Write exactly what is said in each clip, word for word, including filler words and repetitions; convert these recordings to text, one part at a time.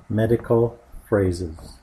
Medical phrases.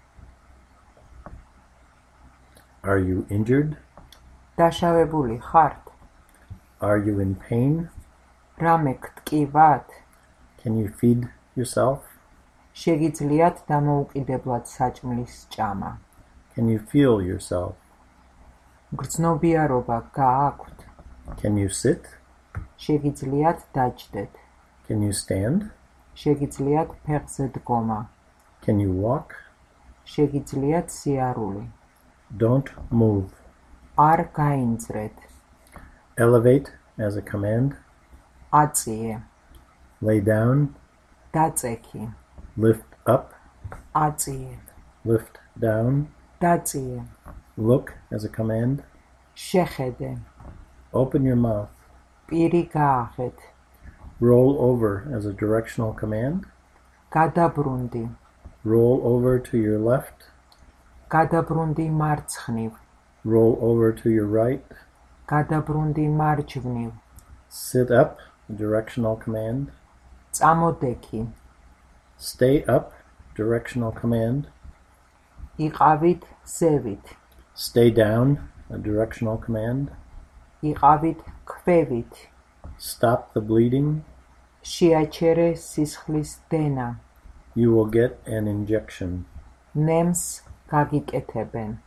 Are you injured? დაშავებული ხართ? Are you in pain? რამე გტკივათ? Can you feed yourself? შეგიძლიათ დამოუკიდებლად საჭმლის ჭამა? Can you feel yourself? გრძნობიარობა გააქვთ? Can you sit? შეგიძლიათ დაჯდეთ? Can you stand? შეგიძლიათ ფეხზე დგომა? Can you walk? შეგიძლიათ სიარული? Don't move. არ გაინძრეთ? Elevate as a command. აწიე? Lay down. დაწექი? Lift up. აწიე? Lift down. დაწიე? Look as a command. შეხედე? Open your mouth. პირი გაახეთ? Roll over as a directional command. გადაბრუნდი? Roll over to your left. გადაბრუნდი მარცხნივ? Roll over to your right. გადაბრუნდი მარჯვნივ? Sit up, a directional command. წამოდექი? Stay up, directional command. იყავით ზევით? Stay down, a directional command. იყავით ქვევით? Stop the bleeding. შეაჩერე სისხლის დენა? You will get an injection. ნემს გაგიკეთებენ?